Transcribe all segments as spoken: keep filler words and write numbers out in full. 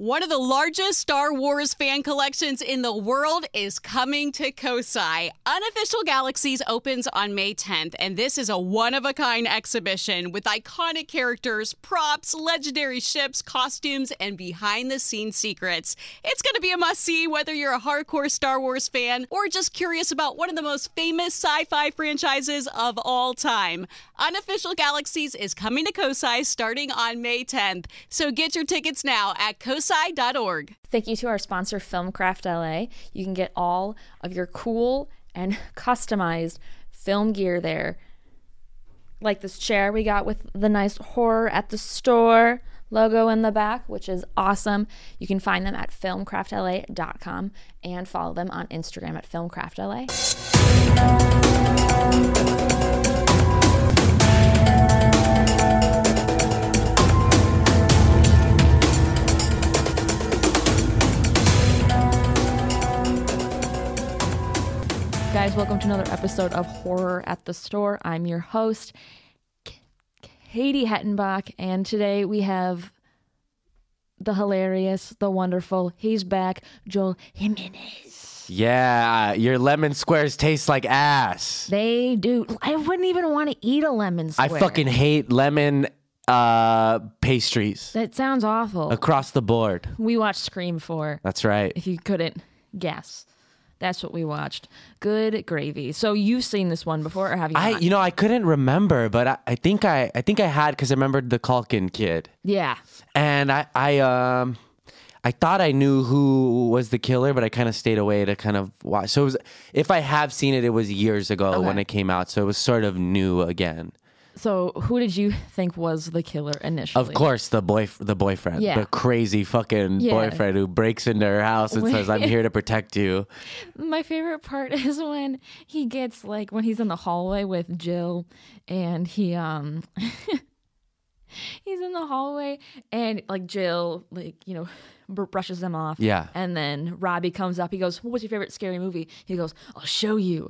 One of the largest Star Wars fan collections in the world is coming to Kosai. Unofficial Galaxies opens on May tenth, and this is a one-of-a-kind exhibition with iconic characters, props, legendary ships, costumes, and behind-the-scenes secrets. It's going to be a must-see whether you're a hardcore Star Wars fan or just curious about one of the most famous sci-fi franchises of all time. Unofficial Galaxies is coming to Kosai starting on May tenth, so get your tickets now at kosai dot org. Thank you to our sponsor, Filmcraft L A. You can get all of your cool and customized film gear there. Like this chair we got with the nice Horror at the Store logo in the back, which is awesome. You can find them at filmcraft L A dot com and follow them on Instagram at filmcraft L A. Guys, welcome to another episode of Horror at the Store. I'm your host, K- Katie Hettenbach, and today we have the hilarious, the wonderful, he's back, Joel Jimenez. Yeah, your lemon squares taste like ass. They do. I wouldn't even want to eat a lemon I square. fucking hate lemon uh, pastries That sounds awful. across the board. We watched Scream four, That's right. if you couldn't guess. That's what we watched. Good gravy. So you've seen this one before, or have you I, not? you know, I couldn't remember, but I, I think I, I think I had because I remembered the Culkin kid, Yeah. and I, I, um, I thought I knew who was the killer, but I kind of stayed away to kind of watch. So it was, if I have seen it, it was years ago Okay. when it came out, so it was sort of new again. So who did you think was the killer initially? Of course, the boy, the boyfriend, Yeah. the crazy fucking Yeah. boyfriend who breaks into her house and says, "I'm here to protect you." My favorite part is when he gets like when he's in the hallway with Jill and he um he's in the hallway and like Jill like, you know, br- brushes them off. Yeah. And then Robbie comes up. He goes, "What's your favorite scary movie?" He goes, "I'll show you."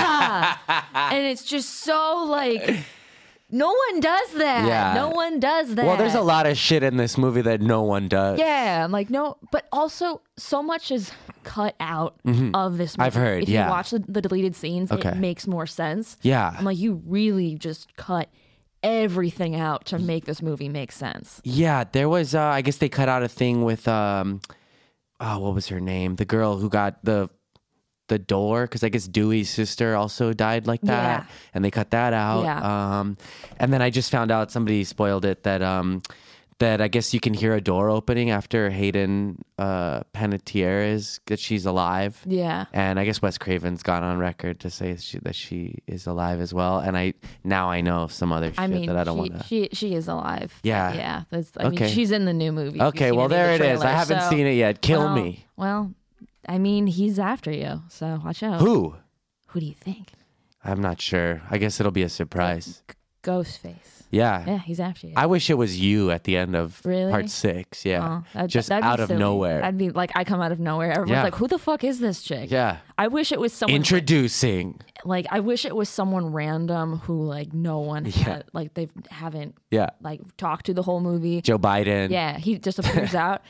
Ah! And it's just so like no one does that. Yeah. No one does that. Well, there's a lot of shit in this movie that no one does. Yeah, I'm like, no, but also so much is cut out of this movie. I've heard, If yeah. you watch the, the deleted scenes, Okay. it makes more sense. Yeah. I'm like, you really just cut everything out to make this movie make sense. Yeah, there was, uh, I guess they cut out a thing with, um, oh, what was her name? The girl who got the the door, because I guess Dewey's sister also died like that. Yeah. And they cut that out. Yeah. Um, and then I just found out, somebody spoiled it, that um, that I guess you can hear a door opening after Hayden uh, Panettiere is, that she's alive. Yeah. And I guess Wes Craven's gone on record to say she, that she is alive as well. And I now I know some other shit I mean, that I don't she, want to. she she is alive. Yeah. Yeah. That's, I Okay. mean, she's in the new movie. If you've Okay, seen well, any of there the it is. I trailers, haven't so- seen it yet. Kill well, me. Well, I mean, he's after you, so watch out. Who? Who do you think? I'm not sure. I guess it'll be a surprise. Ghostface. Yeah. Yeah, he's after you. I wish it was you at the end of Really? part six. Yeah. Oh, that'd- Just that'd be out of silly. nowhere. I'd be like, I come out of nowhere. Everyone's Yeah. like, who the fuck is this chick? Yeah. I wish it was someone Introducing. like I wish it was someone random who like no one Yeah. had, like they haven't Yeah. like talked to the whole movie. Joe Biden. Yeah, he just appears out.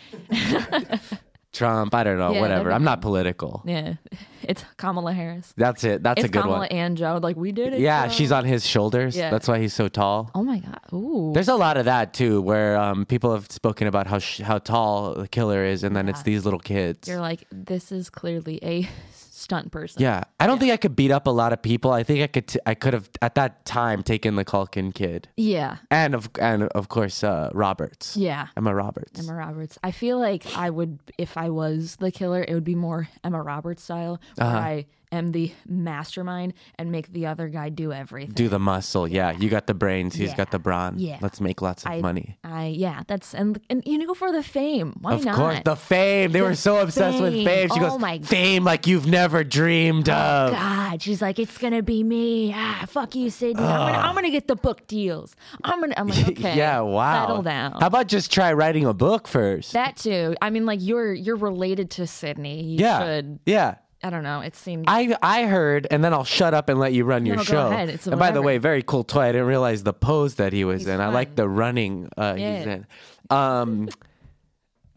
Trump. I don't know. Yeah, whatever. that'd be I'm not political. Yeah, it's Kamala Harris. That's it. That's It's a good Kamala one. and Joe. Like we did it. Yeah. Joe. She's on his shoulders. Yeah. That's why he's so tall. Oh my god. Ooh. There's a lot of that too, where um, people have spoken about how sh- how tall the killer is, and then it's these little kids. You're like, this is clearly a stunt person. Yeah, I don't think I could beat up a lot of people. I think I could. T- I could have at that time taken the Culkin kid, Yeah. and of and of course uh, Roberts. Yeah. Emma Roberts. Emma Roberts. I feel like I would, if I was the killer, it would be more Emma Roberts style, where Uh-huh. I am the mastermind and make the other guy do everything. Do the muscle. Yeah, you got the brains. He's Yeah. got the brawn. Yeah. Let's make lots of I, money. I yeah, that's and and you go for the fame. Why Of not? course, the fame. They The were so obsessed with fame. fame. She Oh goes, my- fame like you've never dreamed of. God, she's like, it's gonna be me. Ah, fuck you, Sydney. I'm gonna, I'm gonna get the book deals. I'm gonna. I'm like, okay, Yeah, wow. settle down. How about just try writing a book first? that too. I mean, like you're you're related to Sydney. You yeah, should. yeah. I don't know. It seemed. I I heard, and then I'll shut up and let you run your No, go show. ahead. It's and by the whatever. way, very cool toy. I didn't realize the pose that he was He's in. I fun. like the running uh, he's Yeah. in. Um,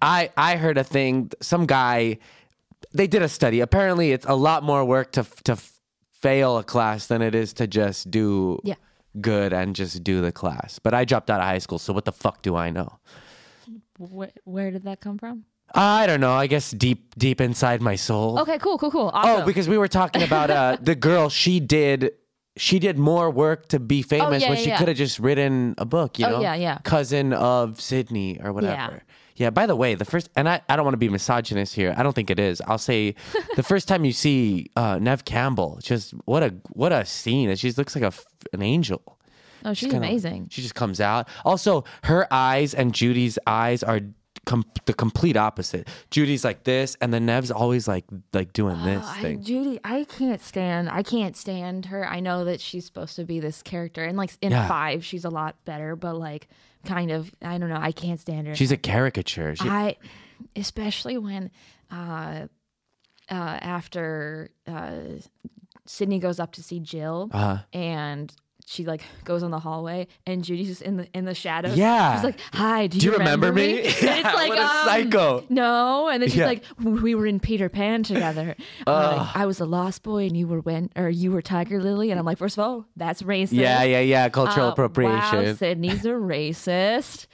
I I heard a thing. Some guy, they did a study. Apparently, it's a lot more work to to fail a class than it is to just do Yeah. good and just do the class. But I dropped out of high school, so what the fuck do I know? Where, where did that come from? I don't know. I guess deep deep inside my soul. Okay, cool, cool, cool. Awesome. Oh, because we were talking about uh, the girl. She did. She did more work to be famous yeah, when yeah, she yeah. could have just written a book. You Oh, know, yeah, yeah. cousin of Sydney or whatever. Yeah. Yeah. By the way, the first, and I, I don't want to be misogynist here. I don't think it is. I'll say, the first time you see uh, Nev Campbell, just what a what a scene. She looks like a f- an angel. Oh, she's Kinda- amazing. She just comes out. Also, her eyes and Judy's eyes are com- the complete opposite. Judy's like this, and then Nev's always like like doing this Oh, I, thing. Judy, I can't stand. I can't stand her. I know that she's supposed to be this character, and like in Yeah. five, she's a lot better. But like, kind of, I don't know. I can't stand her. She's a caricature. She, I, especially when, uh, uh, after uh, Sydney goes up to see Jill, Uh-huh. and she like goes on the hallway, and Judy's just in the in the shadows. Yeah. she's like, "Hi, do, Do you remember me?" me? And it's Yeah, like, what a um, psycho. No, and then she's Yeah. like, "We were in Peter Pan together. Uh, I was a lost boy, and you were when, or you were Tiger Lily." And I'm like, first of all, that's racist. yeah, yeah, yeah. Cultural Uh, appropriation. Wow, Sydney's a racist.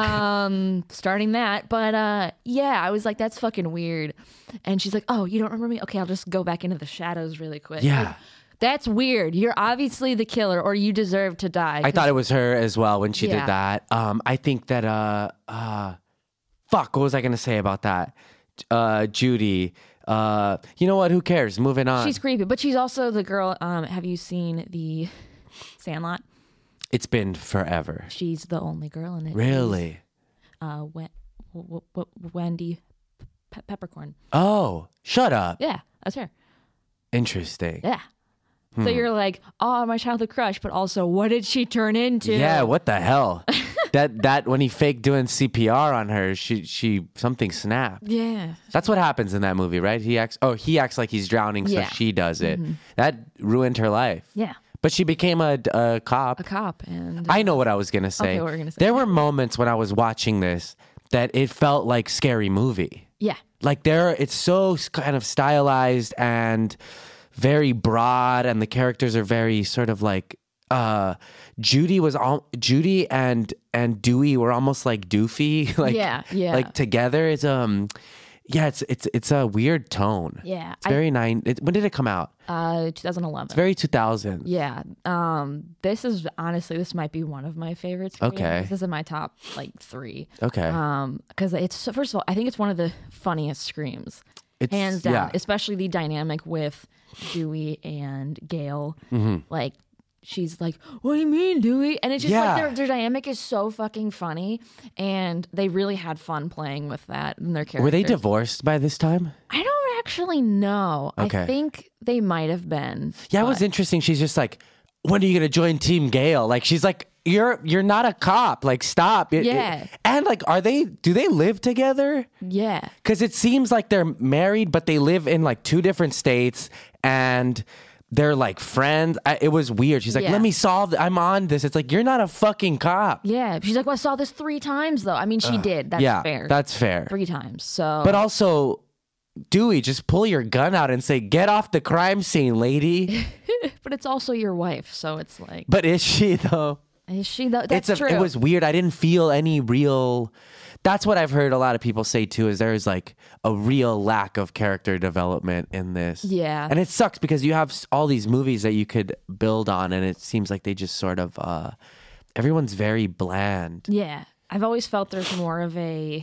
Um, starting that, but uh, yeah, I was like, that's fucking weird. And she's like, "Oh, you don't remember me? Okay, I'll just go back into the shadows really quick." Yeah. Like, that's weird. You're obviously the killer, or you deserve to die. I thought it was her as well when she Yeah. did that. Um, I think that uh, uh, fuck. What was I gonna say about that? Uh, Judy. Uh, you know what? Who cares? Moving on. She's creepy, but she's also the girl. Um, have you seen the Sandlot? It's been forever. She's the only girl in it. Really? Uh, Wen- w- w- Wendy Pe- Peppercorn. Oh, shut up. Yeah, that's her. Interesting. Yeah. Hmm. So you're like, oh, my childhood crush, but also, what did she turn into? Yeah, what the hell? that that when he faked doing C P R on her, she she something snapped. Yeah. That's what happens in that movie, right? He acts oh, he acts like he's drowning, so Yeah. she does it. That ruined her life. Yeah. But she became a, a cop. A cop. And I know what I was gonna say. Okay, what were you gonna say? There were moments when I was watching this that it felt like Scary Movie. yeah. Like there, it's so s- kind of stylized and very broad, and the characters are very sort of like. Uh, Judy was all Judy and and Dewey were almost like Doofy, like Yeah, yeah. like together. It's um, yeah, it's it's it's a weird tone. Yeah. It's very nine. It, when did it come out? Uh, twenty eleven. It's very two thousand. Yeah. Um, this is honestly, this might be one of my favorites. Okay. This is in my top like three. Okay. Um, because it's so first of all, I think it's one of the funniest screams, It's- hands down. yeah. Especially the dynamic with Dewey and Gail. Mm-hmm. Like, she's like, "What do you mean, Dewey?" And it's just Yeah. like their their dynamic is so fucking funny, and they really had fun playing with that and their characters. Were they divorced by this time? I don't actually know. Okay. I think they might have been. Yeah, it was interesting. She's just like, when are you gonna join Team Gale? Like, she's like, you're you're not a cop. Like, stop. It- Yeah. it- and like, are they? Do they live together? Yeah. Because it seems like they're married, but they live in like two different states, and they're like friends. I, it was weird. She's like, Yeah. let me solve. I'm on this. It's like, you're not a fucking cop. Yeah. She's like, "Well, I saw this three times, though." I mean, she did. That's yeah, fair. that's fair. three times. So, But also, Dewey, just pull your gun out and say, get off the crime scene, lady. but it's also your wife, so it's like, But is she though? is she? Though? That's it's a, true. It was weird. I didn't feel any real. That's what I've heard a lot of people say too. Is there is like a real lack of character development in this. Yeah. and it sucks because you have s- all these movies that you could build on, and it seems like they just sort of. uh Everyone's very bland. Yeah. I've always felt there's more of a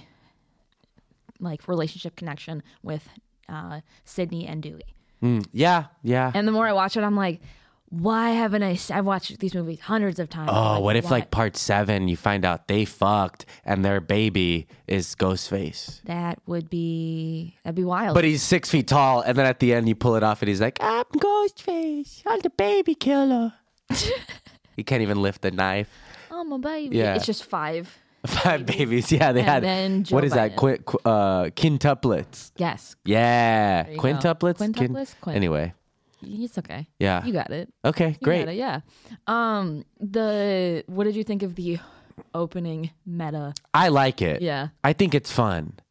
like relationship connection with uh, Sydney and Dewey. Mm, yeah, yeah. And the more I watch it, I'm like, why haven't I? s- I've watched these movies hundreds of times. Oh, Like, what if why- like part seven you find out they fucked and their baby is Ghostface? that would be that'd be wild. But he's six feet tall, and then at the end you pull it off, and he's like, "I'm Ghostface. I'm the baby killer." He can't even lift the knife. oh my baby, Yeah. it's just five. Five babies. Yeah, they And had. then Joe What is that? Biden. Qu- qu- uh, quintuplets. Yes, Yeah, you go. quintuplets. Quin- Quintuplets? Quin- Anyway, it's okay. yeah. You got it. Okay, You great. got it, yeah. Um, the what did you think of the opening meta? I like it. Yeah. I think it's fun.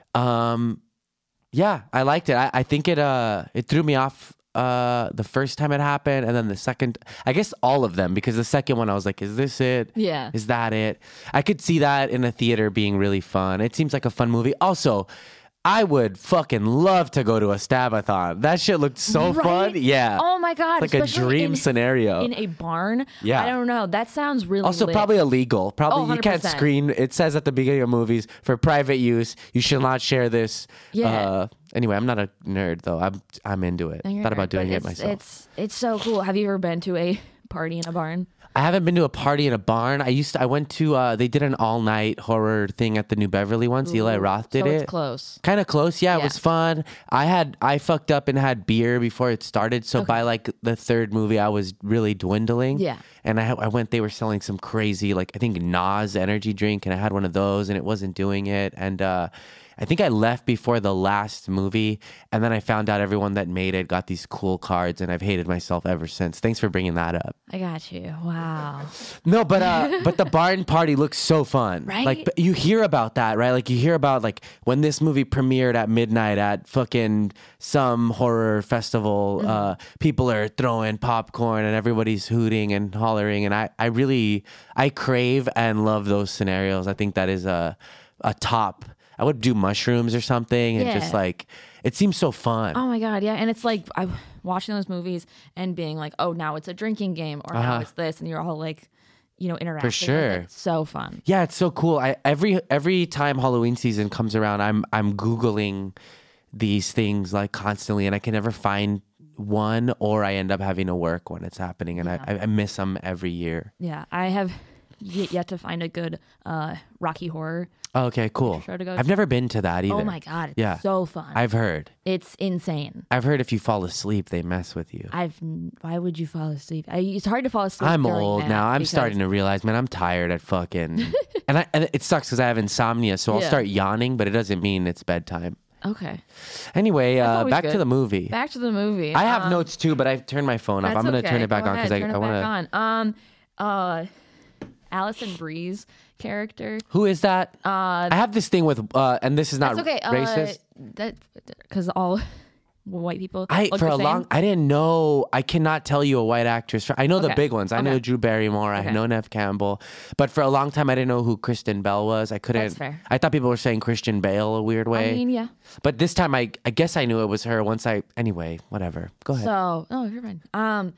Um, yeah, I liked it. I, I think it uh it threw me off uh the first time it happened, and then the second, I guess all of them, because the second one I was like, is this it? Yeah. Is that it? I could see that in a theater being really fun. It seems like a fun movie. Also, I would fucking love to go to a Stabathon. That shit looked so Right? fun. Yeah. Oh my God. Like a especially dream in, scenario. in a barn. Yeah. I don't know. That sounds really Also, lit. probably illegal. Probably Oh, you one hundred can't percent. screen. It says at the beginning of movies for private use. You should not share this. Yeah. Uh, anyway, I'm not a nerd though. I'm I'm into it. And you're Thought about right, doing but it it's, myself. It's it's so cool. Have you ever been to a party in a barn? I haven't been to a party in a barn. I used to. I went to. Uh, they did an all night horror thing at the New Beverly once. Eli Roth did so it. It's close. Kind of close. Yeah, it Yeah. was fun. I had I fucked up and had beer before it started. So by like the third movie, I was really dwindling. Yeah. And I I went. They were selling some crazy like I think Nas energy drink, and I had one of those, and it wasn't doing it. And uh, I think I left before the last movie, and then I found out everyone that made it got these cool cards, and I've hated myself ever since. Thanks for bringing that up. I got you. Wow. No, but uh, but the barn party looks so fun. Right? Like but you hear about that, right? Like you hear about like when this movie premiered at midnight at fucking some horror festival. Mm-hmm. Uh, people are throwing popcorn and everybody's hooting and hollering, and I I really I crave and love those scenarios. I think that is a a top. I would do mushrooms or something, and Yeah. just like it seems so fun. Oh my God. Yeah. And it's like I watching those movies and being like, oh, now it's a drinking game, or now Uh-huh. it's this, and you're all like, you know, interacting. with sure. it. It's so fun. Yeah, it's so cool. I every every time Halloween season comes around, I'm I'm Googling these things like constantly, and I can never find one, or I end up having to work when it's happening, and I, I miss them every year. Yeah. I have yet, yet to find a good uh, Rocky Horror. Oh, okay, cool. Sure to go I've never been to that either. Oh my God. It's Yeah. so fun. I've heard. it's insane. I've heard if you fall asleep, they mess with you. I've. Why would you fall asleep? I, it's hard to fall asleep. I'm during old that now. I'm because- starting to realize, man, I'm tired at fucking, and I and it sucks because I have insomnia, so I'll Yeah. start yawning, but it doesn't mean it's bedtime. Okay. Anyway, uh, always back to good. the movie. Back to the movie. I have Um, notes too, but I've turned my phone off. That's I'm gonna okay. turn it back Go on because ahead, I, turn I it want back to. on. Um, uh, Allison Bree's character. Who is that? Uh, I have this thing with, uh, and this is not That's okay. racist. Uh, that because all white people. I look for the a same. long, I didn't know. I cannot tell you a white actress. I know the Okay. big ones. I know Okay. Drew Barrymore. I Okay. know Nev Campbell. But for a long time, I didn't know who Kristen Bell was. I couldn't. That's fair. I thought people were saying Christian Bale a weird way. I mean, yeah. But this time, I I guess I knew it was her. Once I anyway, whatever. Go ahead. So, oh, you're fine. Um,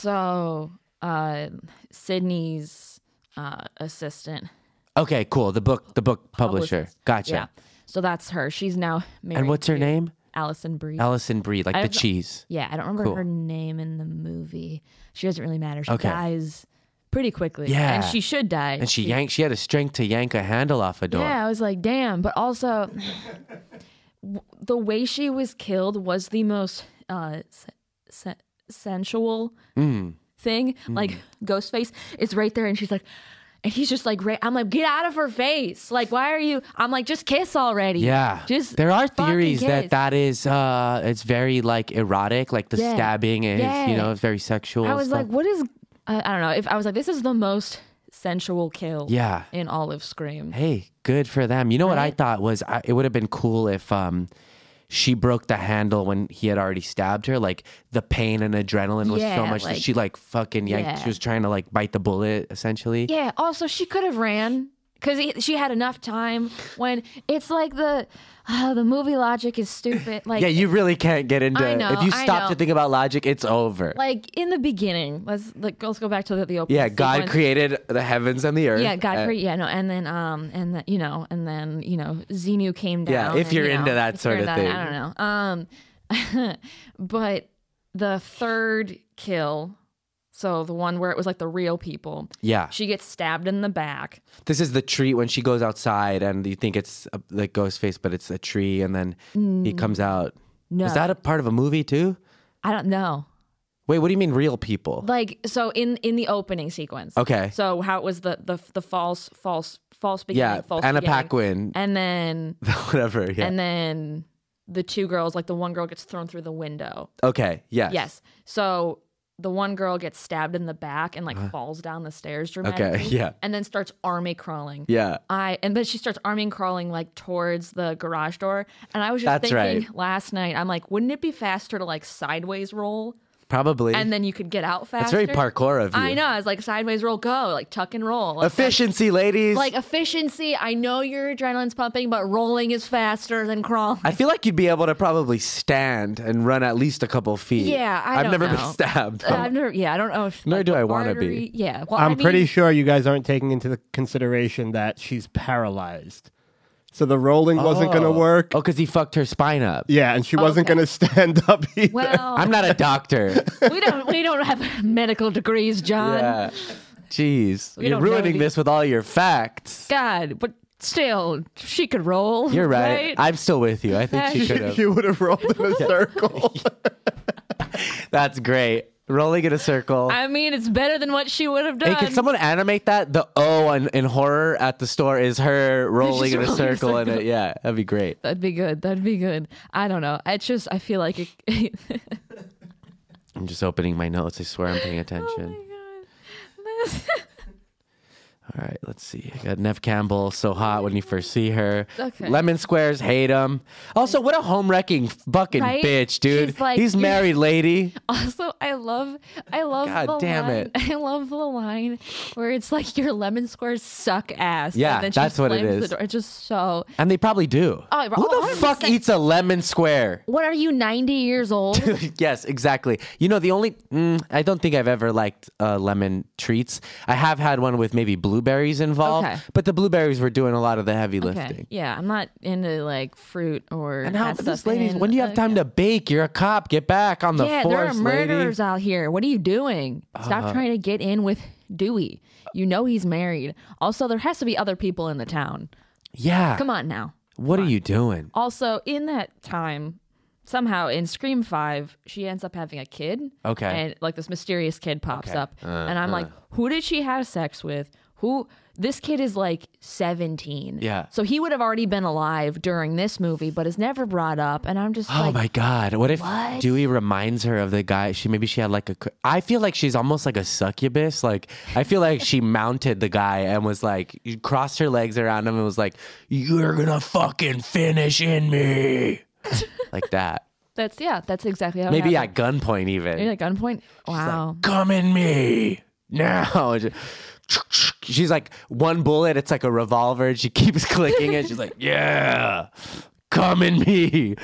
so, uh, Sydney's uh assistant okay, cool. The book, the book publisher. publicist. Gotcha. Yeah. So that's her. She's now married. And what's her to name? Allison Brie. Allison Brie, like I the don't know- cheese. Yeah, I don't remember Cool. her name in the movie. She doesn't really matter. She Okay. dies pretty quickly. Yeah. and she should die. And she yanked. She had a strength to yank a handle off a door. Yeah, I was like, damn. But also, w- the way she was killed was the most uh, se- se- sensual Mm. thing. Like, Ghostface is right there, and she's like, and he's just like, right. I'm like, get out of her face. Like, why are you? I'm like, just kiss already. Yeah. Just there are fucking theories that kiss. that is uh it's very like erotic, like the Yeah. stabbing is, Yeah. you know, it's very sexual. I was stuff. like, what is? I, I don't know. If I was like, this is the most sensual kill. Yeah. In all of Scream. Hey, good for them. You know what I Right? thought was I, it would have been cool if um she broke the handle when he had already stabbed her. Like the pain and adrenaline was so Yeah, much that like- she like fucking yanked. Yeah. She was trying to like bite the bullet essentially. Yeah. Also, she could have ran because she had enough time. When it's like the uh, the movie logic is stupid. Like Yeah, you really can't get into I know, if you I stop know. to think about logic, it's over. like in the beginning. Let's like let's go back to the, the opening. yeah, God sequence. created the heavens and the earth. Yeah, God Uh, created. Yeah, no, and then um, and then you know, and then you know, Xenu came down. Yeah, if and, you're you know, into that if sort you're of into thing. that, I don't know. Um, but the third kill, so the one where it was like the real people. Yeah. She gets stabbed in the back. This is the tree when she goes outside and you think it's a, like Ghostface, but it's a tree, and then he comes out. No, Is that a part of a movie too? I don't know. Wait, what do you mean real people? Like so in in the opening sequence. Okay. So how it was the the the false false false beginning, Yeah, false Anna beginning. Paquin, and then whatever. Yeah. and then the two girls, like the one girl gets thrown through the window. okay. Yes. Yes. So the one girl gets stabbed in the back and like uh, falls down the stairs dramatically. Okay, yeah. And then starts army crawling. Yeah. I and then she starts army crawling like towards the garage door. And I was just That's thinking right. last night, I'm like, wouldn't it be faster to like sideways roll? Probably. And then you could get out faster. It's very parkour of you. I know. I was like, sideways roll, go. Like tuck and roll. Like, efficiency, ladies. Like efficiency. I know your adrenaline's pumping, but rolling is faster than crawling. I feel like you'd be able to probably stand and run at least a couple feet. Yeah, I I've don't never know. been stabbed. Uh, I've never, yeah, I don't know if. Nor like, do the I wanna be. artery- Yeah. Well, I'm I mean, pretty sure you guys aren't taking into the consideration that she's paralyzed. So the rolling wasn't going to work. Oh, because he fucked her spine up. Yeah, and she wasn't Okay. going to stand up either. Well, I'm not a doctor. we don't we don't have medical degrees, John. Yeah. Jeez. We You're don't know ruining these- this with all your facts. God, but still, she could roll. You're right. I'm still with you. I think she could have. You would have rolled in a circle. That's great. Rolling in a circle. I mean, it's better than what she would have done. Hey, can someone animate that? The O in, in horror at the store is her rolling in a rolling in a circle. And circle. it, yeah, that'd be great. That'd be good. That'd be good. I don't know. I just I feel like it. I'm just opening my notes. I swear I'm paying Oh attention. my god. All right, let's see. I got Nev Campbell, so hot when you first see her. Okay. Lemon Squares, hate him. Also, what a home wrecking fucking Right? bitch, dude. She's like- He's married, lady. Also, I love, I love God the damn line. it. I love the line where it's like your lemon squares suck ass. Yeah, and then she that's what it slams is. the door. It's just so. And they probably do. Oh, Who the one hundred fuck percent. eats a lemon square? What are you, ninety years old? Yes, exactly. You know, the only, mm, I don't think I've ever liked uh, lemon treats. I have had one with maybe blueberries involved, Okay. but the blueberries were doing a lot of the heavy Okay. lifting. Yeah, I'm not into like fruit or. And how that this stuff. ladies, And, when do you have uh, time to bake? You're a cop. Get back on the Yeah, force, there are murderers lady. out here. What are you doing? Stop Uh-huh. trying to get in with Dewey. You know he's married. Also, there has to be other people in the town. Yeah. Come on now. What are you doing? Also, in that time, somehow in Scream five, she ends up having a kid. Okay. And like this mysterious kid pops Okay. up. Uh, and I'm like, who did she have sex with? Who? This kid is like seventeen. Yeah. So he would have already been alive during this movie, but is never brought up. And I'm just Oh like, my God. What if what? Dewey reminds her of the guy? She maybe she had like a. I feel like she's almost like a succubus. Like, I feel like she mounted the guy and was like, crossed her legs around him and was like, you're gonna fucking finish in me. Like that. that's, yeah, that's exactly how Maybe it at happened. gunpoint even. Maybe at gunpoint? Wow. Come in me now. She's like, one bullet, it's like a revolver, and she keeps clicking it. She's like, yeah, come in me.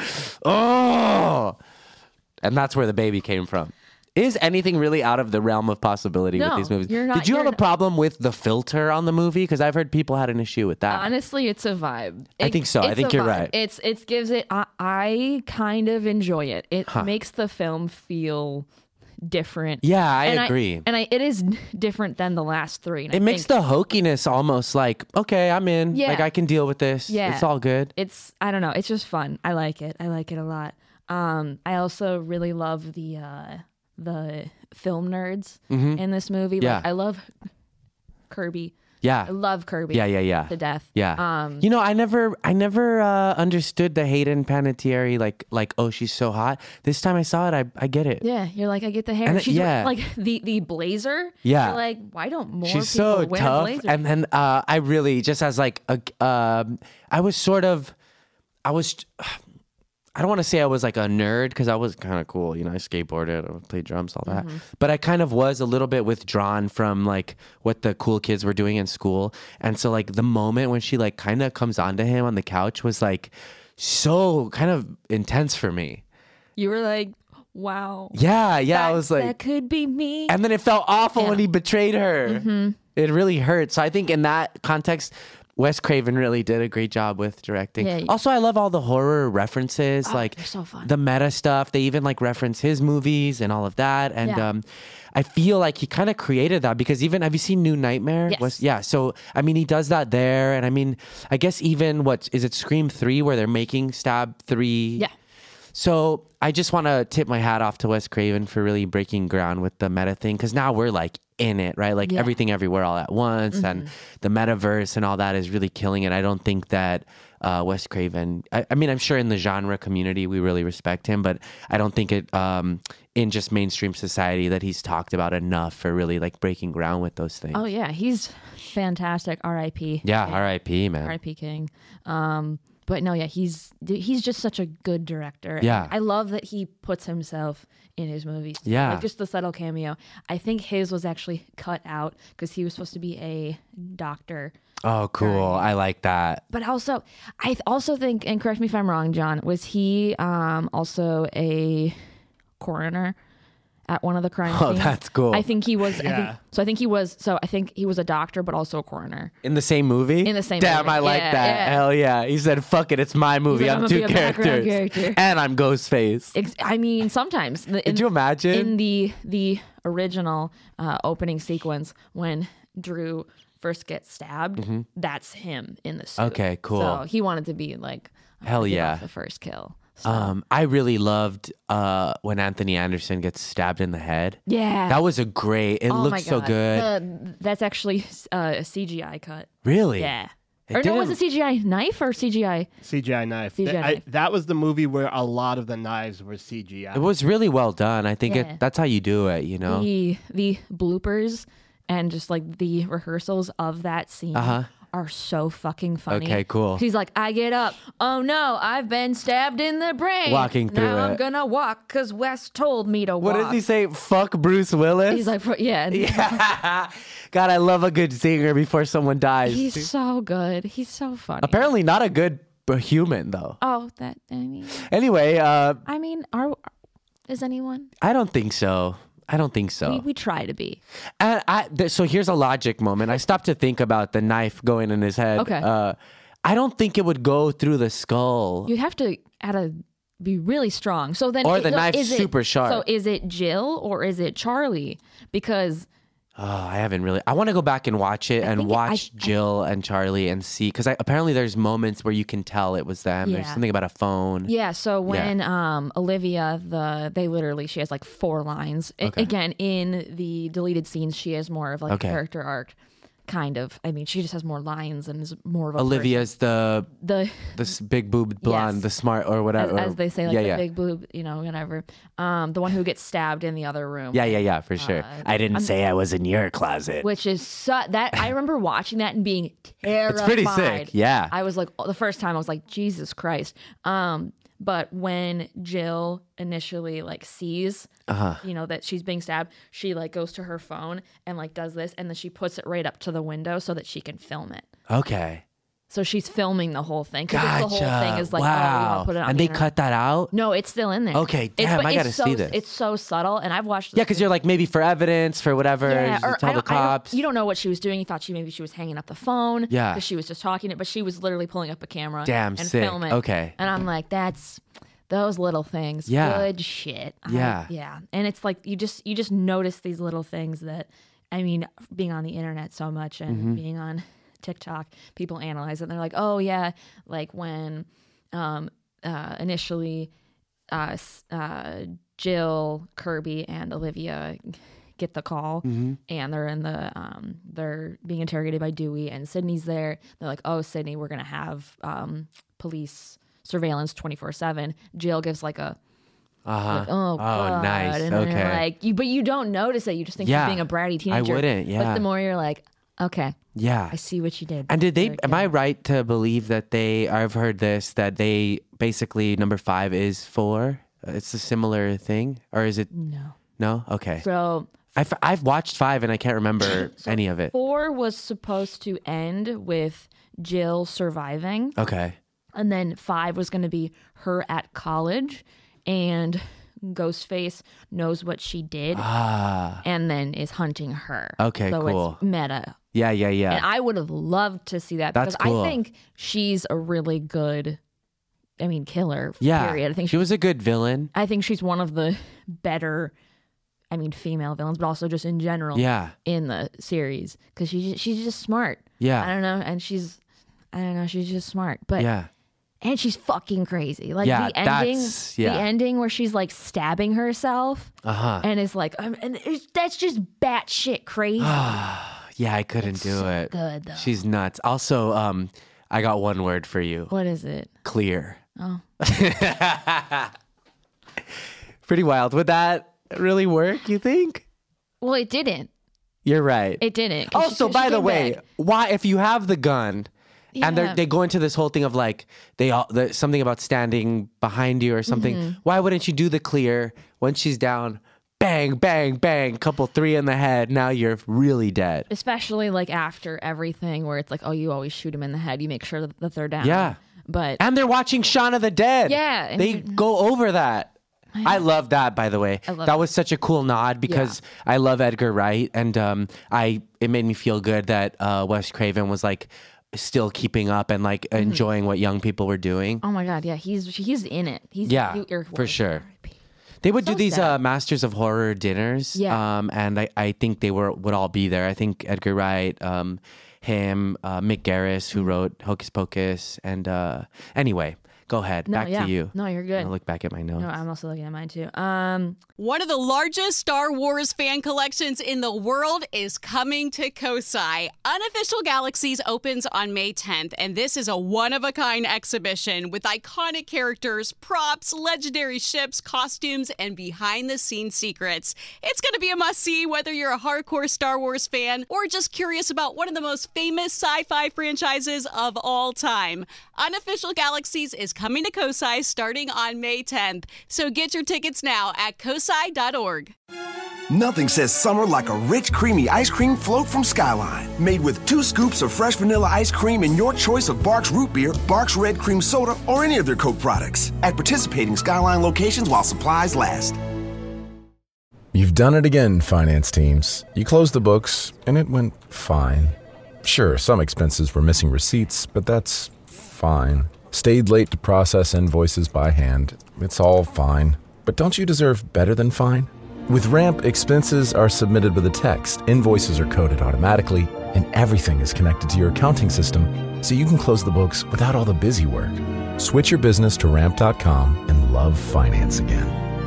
Oh. And that's where the baby came from. Is anything really out of the realm of possibility No, with these movies? you're not- Did you you're have a not- problem with the filter on the movie? Because I've heard people had an issue with that. Honestly, it's a vibe. I think so. I it's think a you're vibe. right. It's it gives it. I, I kind of enjoy it. It Huh. makes the film feel different. Yeah, I and agree. and I, it is different than the last three. and I It makes think the hokiness almost like, okay, I'm in. Yeah. Like, I can deal with this. Yeah. It's all good. it's. I don't know. It's just fun. I like it. I like it a lot. Um, I also really love the uh, the film nerds in this movie. Like, Yeah. I love Kirby. Yeah. I love Kirby. Yeah, yeah, yeah. To death. Yeah. Um, you know, I never I never uh, understood the Hayden Panettiere like like oh, she's so hot. This time I saw it, I I get it. Yeah, you're like, I get the hair. And it- She's yeah. like the the blazer. Yeah. You're like, why don't more She's people so wear tough. blazers? And then uh, I really just as like a um I was sort of I was I don't want to say I was like a nerd because I was kind of cool. You know, I skateboarded, I played drums, all that. But I kind of was a little bit withdrawn from like what the cool kids were doing in school. And so like the moment when she like kind of comes onto him on the couch was like so kind of intense for me. you were like, wow. Yeah, yeah. that, I was like, that could be me. and then it felt awful Yeah. when he betrayed her. It really hurt. So I think in that context, Wes Craven really did a great job with directing. Yeah. Also, I love all the horror references, Oh, like they're so fun. the meta stuff. They even like reference his movies and all of that. And Yeah. um, I feel like he kind of created that because even have you seen New Nightmare? Yes. Was, yeah. So I mean, he does that there, and I mean, I guess even what is it, Scream three, where they're making Stab three? Yeah. So I just want to tip my hat off to Wes Craven for really breaking ground with the meta thing, because now we're like in it, right? Like Yeah. everything everywhere all at once, and the metaverse and all that is really killing it. I don't think that uh, Wes Craven. I, I mean, I'm sure in the genre community we really respect him, but I don't think it um, in just mainstream society that he's talked about enough for really like breaking ground with those things. Oh yeah, he's fantastic. R I P Yeah, R I P man. R I P King. Um, but no, yeah, he's he's just such a good director. Yeah. And I love that he puts himself in his movies. Yeah. Like just the subtle cameo. I think his was actually cut out because he was supposed to be a doctor. Oh, cool. I like that. But also, I th- also think, and correct me if I'm wrong, John, was he um, also a coroner at one of the crime Oh, scenes? that's cool. I think he was. I Yeah. think, so I think he was. So I think he was a doctor, but also a coroner. In the same movie? In the same Damn, movie. I like Yeah, that. yeah. Hell yeah. He said, fuck it, it's my movie. like, I'm "I'm two gonna be a background characters. character." And I'm Ghostface. Ex- I mean, sometimes. The- in- Could you imagine? in the the original uh, opening sequence when Drew first gets stabbed? That's him in the suit. Mm-hmm. Okay, cool. So he wanted to be like, Hell get yeah. off the first kill. So, Um, I really loved uh, when Anthony Anderson gets stabbed in the head. yeah, That was a great, it oh looked my so God. good. Uh, that's actually uh, a C G I cut. Really? Yeah. It or no, was didn't- it C G I knife or C G I? C G I knife. C G I Th- I- knife. that was the movie where a lot of the knives were C G I. It was really well done. I think Yeah. it, that's how you do it, you know? The the bloopers and just like the rehearsals of that scene Uh-huh. are so fucking funny. Okay, cool. He's like, I get up. Oh no, I've been stabbed in the brain. Walking through now I'm it. gonna walk because Wes told me to What walk. does he say? Fuck Bruce Willis? He's like, yeah. God, I love a good singer before someone dies. He's so good. He's so funny. Apparently not a good b- human, though. Oh, that. I mean, Anyway, uh, I mean, are is anyone? I don't think so. I don't think so. We, we try to be. And I, th- so here's a logic moment. I stopped to think about the knife going in his head. Okay. Uh, I don't think it would go through the skull. You have to at a be really strong. So then, Or it- the so knife's is it- super sharp. So is it Jill or is it Charlie? Because Oh, I haven't really. I want to go back and watch it and think it- I- watch Jill and Charlie and see because apparently there's moments where you can tell it was them. There's Yeah. something about a phone. yeah, so when um Olivia, the they literally she has like four lines. A- Okay. again, in the deleted scenes, she has more of like Okay. a character arc, kind of. I mean, she just has more lines and is more of a Olivia's the person. the the s- big boobed blonde, Yes. the smart or as, whatever. as they say, like yeah, the yeah. big boob, you know, whatever. Um, the one who gets stabbed in the other room. Yeah, yeah, yeah, for sure. I didn't say I was in your closet. Which is so, that I remember watching that and being terrified. It's pretty sick, yeah. I was like, the first time I was like, Jesus Christ. Um, but when Jill initially like sees, Uh-huh. you know, that she's being stabbed, she like goes to her phone and like does this, and then she puts it right up to the window so that she can film it. Okay. So she's filming the whole thing. 'Cause Gotcha. it's the whole thing is like, oh, we wow. want to put it on and the they internet. cut that out? No, it's still in there. Okay, It's- damn, but I it's gotta so, see this. It's so subtle, and I've watched. Yeah, because you're like maybe for evidence, for whatever. Yeah, just or tell I the don't, I don't- cops. you don't know what she was doing. You thought she maybe she was hanging up the phone. Yeah. because she was just talking it, but she was literally pulling up a camera. Damn, and sick. filming. Okay. and I'm like, that's those little things. Yeah. good shit. I- Yeah. yeah, and it's like you just you just notice these little things that, I mean, being on the internet so much and Mm-hmm. being on TikTok, people analyze it and they're like, oh yeah, like when um uh initially uh s- uh Jill, Kirby, and Olivia get the call Mm-hmm. and they're in the um they're being interrogated by Dewey and Sydney's there. They're like, oh Sydney, we're gonna have um police surveillance twenty-four seven. Jill gives like a Uh-huh. like, oh, God. nice. And then Okay. you're like you but you don't notice it. You just think Yeah. she's being a bratty teenager. wouldn't, But yeah. the more you're like, okay, yeah. I see what you did. And did they? Very Am good. I right to believe that they? I've heard this that they basically number five is four. It's a similar thing, or is it? No. No. Okay. So I've I've watched five and I can't remember any of it. four was supposed to end with Jill surviving. Okay. And then five was going to be her at college, and Ghostface knows what she did, Ah. and then is hunting her. Okay, so cool. it's meta. Yeah. Yeah. Yeah. And I would have loved to see that That's because cool. I think she's a really good, I mean, killer. yeah. Period. I think she she, was a good villain. I think she's one of the better, I mean, female villains, but also just in general. Yeah. In the series, because she's she's just smart. Yeah. I don't know, and she's, I don't know, she's just smart. But Yeah. and she's fucking crazy. Like Yeah, the ending, that's- yeah. the ending where she's like stabbing herself Uh huh. and is like, um, and it's, that's just batshit crazy. Yeah. I couldn't do so it. good, though. She's nuts. Also, um, I got one word for you. What is it? Clear. Oh. Pretty wild. Would that really work, you think? Well, it didn't. You're right. It didn't. 'cause she- Also, 'cause by she the came way, back. why if you have the gun and they Yeah. they go into this whole thing of like they all there's something about standing behind you or something, Mm-hmm. why wouldn't you do the clear when she's down? Bang, bang, bang, couple three in the head. Now you're really dead. Especially like after everything where it's like, oh, you always shoot him in the head. You make sure that they're down. Yeah. But And they're watching Shaun of the Dead. Yeah, and They you're- go over that. I love that, by the way. I love that it. was such a cool nod because I love Edgar Wright, and um, I it made me feel good that uh, Wes Craven was like still keeping up and like Mm-hmm. enjoying what young people were doing. oh my God, yeah, he's he's in it. He's Yeah, you- you're- for sure. They would So do these sad. uh, Masters of Horror dinners, Yeah. um, and I, I think they were would all be there. I think Edgar Wright, um, him, uh, Mick Garris, Mm-hmm. who wrote Hocus Pocus, and uh, anyway, go ahead. No, Back yeah. to you. No, you're good. I'll look back at my notes. No, I'm also looking at mine too. Um, One of the largest Star Wars fan collections in the world is coming to Kosai. Unofficial Galaxies opens on May tenth, and this is a one-of-a-kind exhibition with iconic characters, props, legendary ships, costumes, and behind-the-scenes secrets. It's going to be a must-see whether you're a hardcore Star Wars fan or just curious about one of the most famous sci-fi franchises of all time. Unofficial Galaxies is coming to Kosai starting on May tenth, so get your tickets now at kosai dot org. Nothing says summer like a rich, creamy ice cream float from Skyline. Made with two scoops of fresh vanilla ice cream and your choice of Barks Root Beer, Barks Red Cream Soda, or any of their Coke products. At participating Skyline locations while supplies last. You've done it again, finance teams. You closed the books, and it went fine. Sure, some expenses were missing receipts, but that's fine. Stayed late to process invoices by hand. It's all fine. But don't you deserve better than fine? With Ramp, expenses are submitted with a text, invoices are coded automatically, and everything is connected to your accounting system, so you can close the books without all the busy work. Switch your business to ramp dot com and love finance again.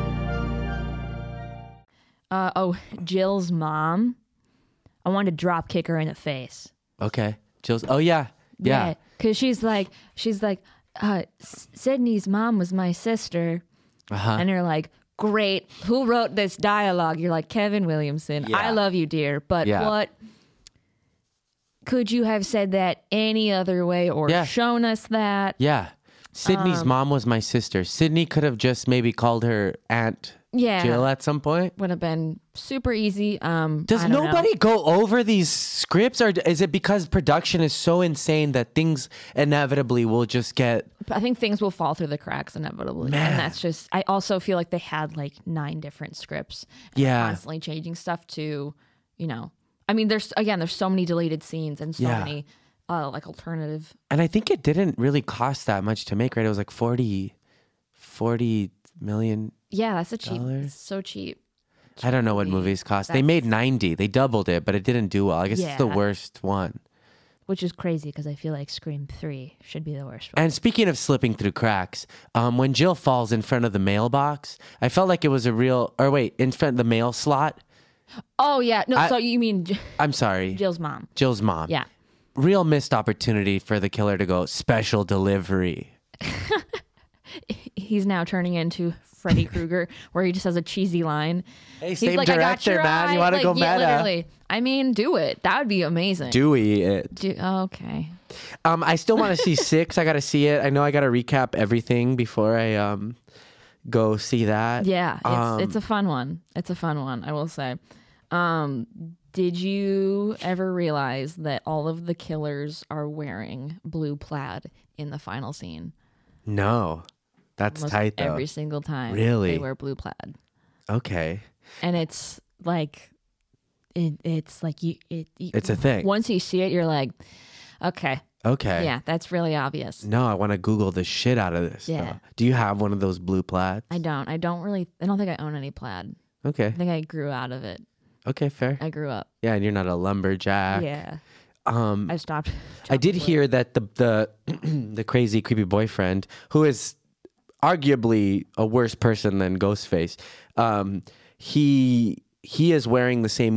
uh, oh, Jill's mom. I wanted to drop kick her in the face. Okay, Jill's. Oh yeah, yeah. Because she's like, she's like, uh, S- Sydney's mom was my sister. Uh-huh. And you're like, great. Who wrote this dialogue? You're like, Kevin Williamson. Yeah. I love you, dear. But Yeah. what? Could you have said that any other way or Yeah. shown us that? Yeah. Sydney's Um, mom was my sister. Sydney could have just maybe called her Aunt Yeah. Jill at some point. Would have been super easy. Um, Does I don't nobody know. go over these scripts, or is it because production is so insane that things inevitably will just get? I think things will fall through the cracks inevitably. Man. And that's just, I also feel like they had like nine different scripts. And Yeah. Constantly changing stuff to, you know, I mean, there's, again, there's so many deleted scenes and so Yeah. many uh, like alternative. And I think it didn't really cost that much to make, right? It was like forty, forty million. Yeah, that's a cheap, Dollars? it's so cheap. I don't know what movie. movies cost. They That's- made ninety. They doubled it, but it didn't do well. I guess it's the Yeah. worst one. Which is crazy because I feel like Scream three should be the worst one. And speaking of slipping through cracks, um, when Jill falls in front of the mailbox, I felt like it was a real, or wait, in front of the mail slot. Oh, yeah. No, I- so you mean J- I'm sorry, Jill's mom. Jill's mom. Yeah. Real missed opportunity for the killer to go special delivery. He's now turning into Freddy Krueger, where he just has a cheesy line. Hey, He's same like, I got director, your man. eye. You want to Like, go yeah, meta? literally. I mean, do it. That would be amazing. Dewey it. Do, oh, okay. Um, I still want to see six. I got to see it. I know I got to recap everything before I um go see that. Yeah, it's Um, it's a fun one. It's a fun one, I will say. Um, did you ever realize that all of the killers are wearing blue plaid in the final scene? No, that's Almost tight though. every single time. Really? They wear blue plaid. Okay. And it's like it, it's like you it you- It's a thing. Once you see it, you're like, okay. Okay. Yeah, that's really obvious. No, I want to Google the shit out of this. Yeah. though. Do you have one of those blue plaids? I don't. I don't really I don't think I own any plaid. Okay. I think I grew out of it. Okay, fair. I grew up. Yeah, and you're not a lumberjack. Yeah. Um, I stopped. I did hear that the the the crazy creepy boyfriend, who is arguably a worse person than Ghostface, um, he he is wearing the same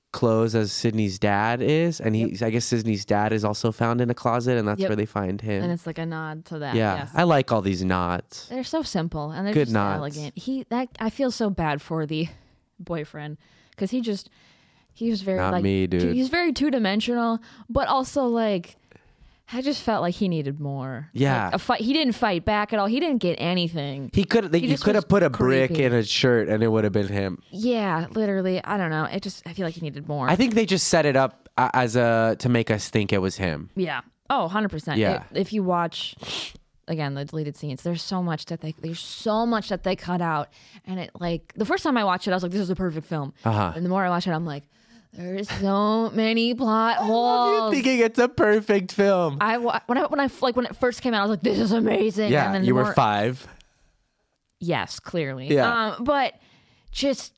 clothes as Sydney's dad is, and he, I guess Sydney's dad is also found in a closet, and that's Yep. where they find him. And it's like a nod to that. yeah, Yes. I like all these nods. They're so simple and they're Good just nods. elegant. He that I feel so bad for the boyfriend because he just he was very Not like me, dude. he's very two dimensional, but also like I just felt like he needed more. Yeah. Like, a fight. He didn't fight back at all. He didn't get anything. He could, He you just could was have put a brick creepy. in a shirt, and it would have been him. Yeah, literally. I don't know. It just I feel like he needed more. I think they just set it up uh, as a to make us think it was him. Yeah. Oh, one hundred percent. Yeah. If, if you watch again the deleted scenes, there's so much that they there's so much that they cut out, and it like the first time I watched it, I was like, this is a perfect film. Uh-huh. And the more I watch it, I'm like, there's so many plot holes. Thinking it's a perfect film. I wa- when I when I like when it first came out, I was like, this is amazing. yeah, and then the you were more- five. Yes, clearly. Yeah. Um, but just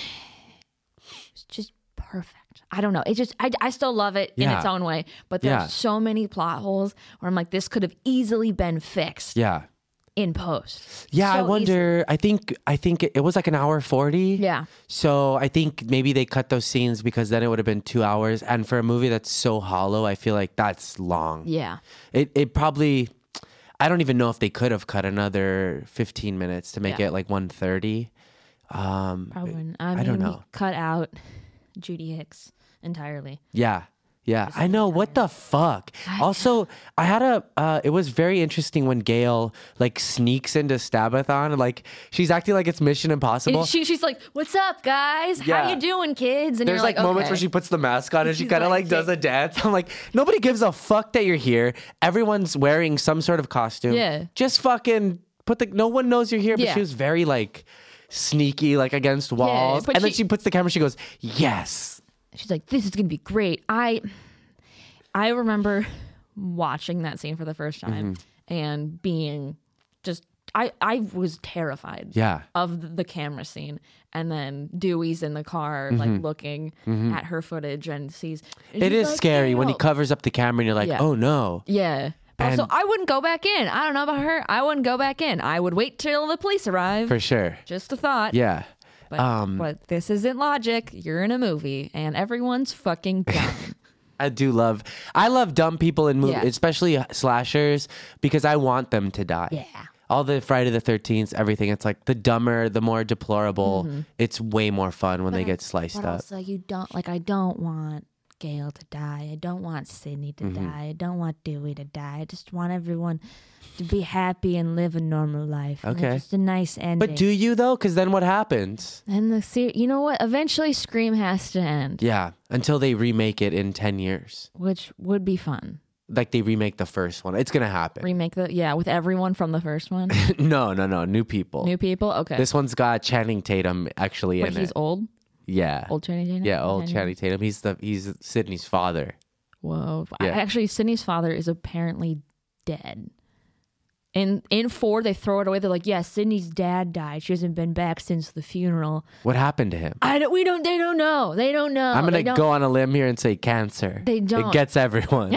it's just perfect. I don't know. It just I, I still love it in Yeah. its own way, but there's Yeah. so many plot holes where I'm like, this could have easily been fixed Yeah. in post. Yeah, So I wonder. I think I think it, it was like an hour forty. Yeah. So I think maybe they cut those scenes because then it would have been two hours. And for a movie that's so hollow, I feel like that's long. easily. Yeah. It it probably. I don't even know if they could have cut another fifteen minutes to make Yeah. it like one thirty. Um, Probably. wouldn't. I, I mean, don't know. cut out Judy Hicks entirely. Yeah. Yeah, I know. What the fuck? Also, I had a. Uh, it was very interesting when Gail like sneaks into Stabathon. Like she's acting like it's Mission Impossible. And she, she's like, "What's up, guys? Yeah. How you doing, kids?" And There's you're like, like, moments okay. where she puts the mask on and she She's kind of like, like does a dance. I'm like, nobody gives a fuck that you're here. Everyone's wearing some sort of costume. Yeah. Just fucking put the. No one knows you're here. But Yeah. she was very like sneaky, like against walls. but and then she- she puts the camera. She goes, "Yes." She's like, "This is gonna be great." I I remember watching that scene for the first time Mm-hmm. and being just I I was terrified Yeah. of the camera scene. And then Dewey's in the car, like looking at her footage and sees. and Mm-hmm. It she's is like, scary when he "Ew." covers up the camera and you're like, Yeah. "Oh no." Yeah. But And- also, I wouldn't go back in. I don't know about her. I wouldn't go back in. I would wait till the police arrive. For sure. Just a thought. Yeah. But, um, but this isn't logic. You're in a movie and everyone's fucking dumb. I do love. I love dumb people in movies, Yeah. especially slashers, because I want them to die. Yeah. All the Friday the thirteenth, everything. It's like the dumber, the more deplorable. It's way more fun when they get sliced But up. also, you don't like. I don't want Gail to die. I don't want Sydney to Mm-hmm. die. I don't want Dewey to die. I just want everyone to be happy and live a normal life. And Okay. just a nice ending. But do you though? Because then what happens? and the ser- you know what? Eventually, Scream has to end, Yeah, until they remake it in ten years, which would be fun. like they remake the first one. It's gonna happen. Remake the yeah with everyone from the first one. no, no, no. New people. New people. Okay. This one's got Channing Tatum actually but in he's it. old. Yeah. Old Channing Tatum. Yeah, old Channing- Channing Tatum. He's the he's Sydney's father. Whoa. Yeah. Actually, Sydney's father is apparently dead. In in four, they throw it away. They're like, "Yeah, Sydney's dad died. She hasn't been back since the funeral." What happened to him? I don't. We don't. They don't know. They don't know. I'm They gonna don't- go on a limb here and say cancer. They It don't. gets everyone.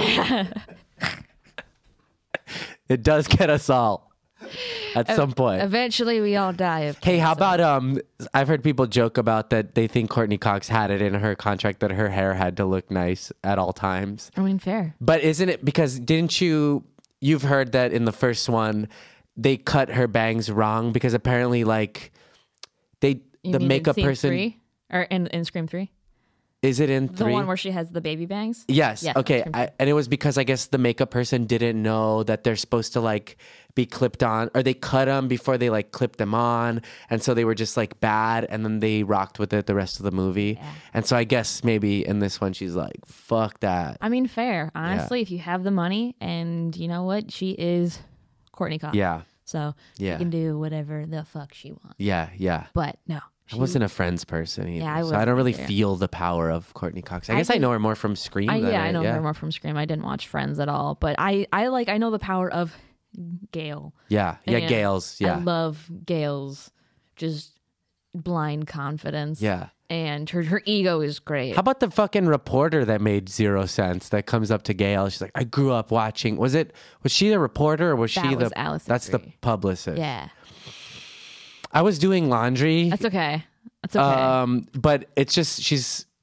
It does get us all at some point. Eventually, we all die of. Hey, how cancer. about um? I've heard people joke about that. They think Courtney Cox had it in her contract that her hair had to look nice at all times. I mean, fair. But isn't it because didn't you? You've heard that in the first one, they cut her bangs wrong because apparently, like, they You the mean in makeup scene person three? Or in in Scream three, is it in the three? one where she has the baby bangs. Yes. Yes, okay. Scream I, and it was because I guess the makeup person didn't know that they're supposed to like be clipped on, or they cut them before they like clipped them on, and so they were just like bad, and then they rocked with it the rest of the movie. And so I guess maybe in this one she's like, "Fuck that." I mean, fair. Honestly, if you have the money, and you know what, she is Courtney Cox. Yeah. So Yeah. she can do whatever the fuck she wants. Yeah. Yeah. But no, I she- wasn't a Friends person either, Yeah, I so I don't wasn't really either. feel the power of Courtney Cox. I I guess I, think- know her more from Scream. I, than yeah, I know yeah. her more from Scream. I didn't watch Friends at all, but I, I like I know the power of Gail. Yeah. Yeah. And Gales. Yeah. I love Gail's just blind confidence. Yeah. and her her ego is great. How about the fucking reporter that made zero sense that comes up to Gail? She's like, I grew up watching. Was it, was she the reporter or was That she was the, Allison that's the Brie. publicist. Yeah, I was doing laundry. that's okay. That's okay. Um, but it's just, she's,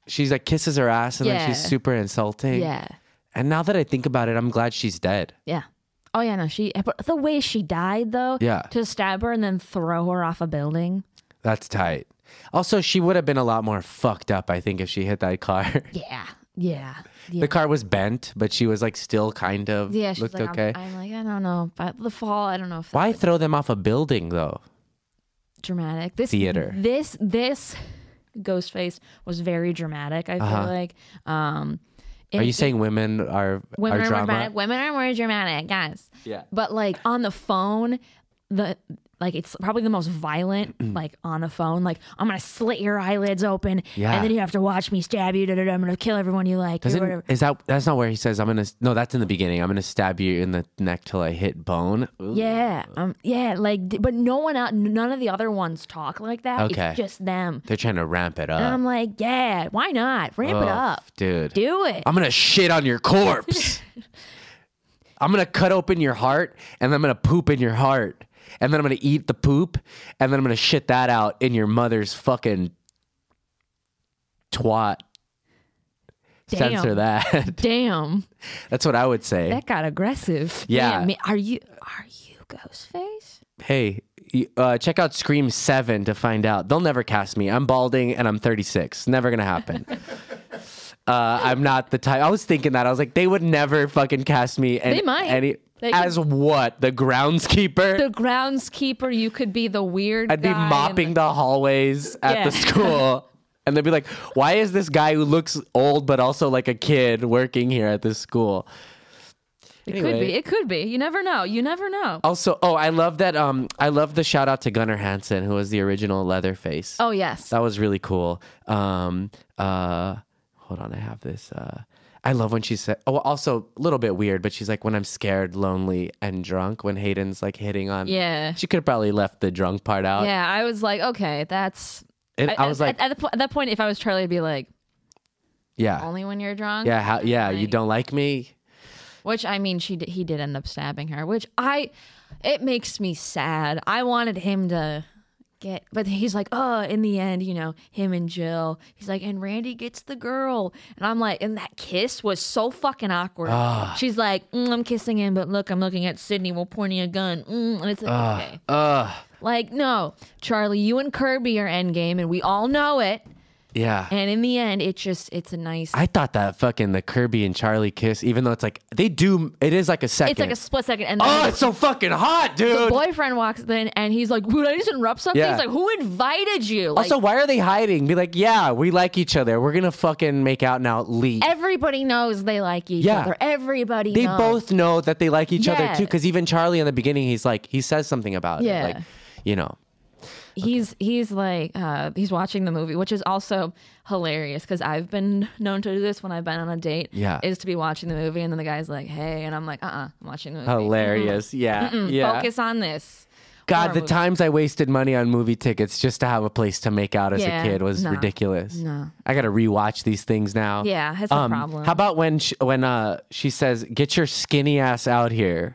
she's like kisses her ass and Yeah. then she's super insulting. Yeah. And now that I think about it, I'm glad she's dead. Yeah. Oh yeah, no, she. But the way she died, though, Yeah. to stab her and then throw her off a building. That's tight. Also, she would have been a lot more fucked up, I think, if she hit that car. Yeah, yeah, yeah. The car was bent, but she was like still kind of yeah, she's looked like, okay. I'm, I'm like, I don't know, but the fall, I don't know if Why that's throw them off a building though? dramatic. This Theater. This this Ghostface was very dramatic. I feel Uh-huh. like. Um, Are it- you saying women are women are are, drama? dramatic? Women are more dramatic, yes. Yeah. But like on the phone, the like it's probably the most violent. Like on the phone, like I'm gonna slit your eyelids open, Yeah. and then you have to watch me stab you. Da, da, da, I'm gonna kill everyone you like. or Doesn't whatever. is that that's not where he says I'm gonna no that's in the beginning I'm gonna stab you in the neck till I hit bone. Ooh. Yeah, um, yeah, like, d- but no one else, none of the other ones talk like that. Okay. It's just them. They're trying to ramp it And up. I'm like, yeah, why not? Ramp it Oh, up. dude. Do it. I'm gonna shit on your corpse. I'm gonna cut open your heart and then I'm gonna poop in your heart. And then I'm gonna eat the poop and then I'm gonna shit that out in your mother's fucking twat. Damn. Censor that. Damn, That's what I would say. that got aggressive. Yeah. Damn, are you, are you Ghostface? Hey, y- uh, check out Scream seven to find out. They'll never cast me. I'm balding and I'm thirty-six. Never gonna happen. uh, I'm not the type. I was thinking that. I was like, they would never fucking cast me. And They might. Any, They could- as what? The groundskeeper? The groundskeeper, you could be the weird I'd be guy in mopping the hallways at Yeah. the school. And they'd be like, why is this guy who looks old but also like a kid working here at this school? It Anyway. could be. It could be. You never know. You never know. Also, oh, I love that. Um, I love the shout out to Gunnar Hansen, who was the original Leatherface. Oh, yes. That was really cool. Um, uh, hold on, I have this. Uh, I love when she said, oh, also a little bit weird, but she's like, when I'm scared, lonely, and drunk, when Hayden's like hitting on. Yeah. She could have probably left the drunk part out. Yeah, I was like, okay, that's. It, I, was like, at, at, the, po- at that point, if I was Charlie, I'd be like, yeah. only when you're drunk. Yeah, how, yeah, you Like- don't like me? Which I mean, she d- he did end up stabbing her. Which I, it makes me sad. I wanted him to get, but he's like, oh, in the end, you know, him and Jill. He's like, and Randy gets the girl, and I'm like, and that kiss was so fucking awkward. She's like, mm, I'm kissing him, but look, I'm looking at Sydney while pointing a gun, mm, and it's like, okay, Ugh. like no, Charlie, you and Kirby are endgame, and we all know it. Yeah. And in the end, it's just it's a nice. I thought that fucking the Kirby and Charlie kiss, even though it's like, they do, it is like a second. it's like a split second, and then oh, the- it's so fucking hot, the dude. boyfriend walks in and he's like, "Would I just interrupt something?" Yeah. He's like, "Who invited you?" Like, Also, why are they hiding? Be like, yeah, we like each other. We're gonna fucking make out now. Leave. everybody knows they like each Yeah. other. Everybody They knows. both know that they like each other Yeah. too. Because even Charlie in the beginning, he's like, he says something about Yeah. it. Like, you know. He's he's like uh, he's watching the movie, which is also hilarious because I've been known to do this when I've been on a date. Yeah. is to be watching the movie and then the guy's like, "Hey," and I'm like, "Uh, uh I'm watching the movie." Hilarious. Yeah. Mm-mm. Yeah. Focus on this. God, horror the movie. times I wasted money on movie tickets just to have a place to make out as Yeah. a kid was No. ridiculous. No. I got to rewatch these things now. Yeah, that's a Um, problem. How about when she, when uh she says, "Get your skinny ass out here."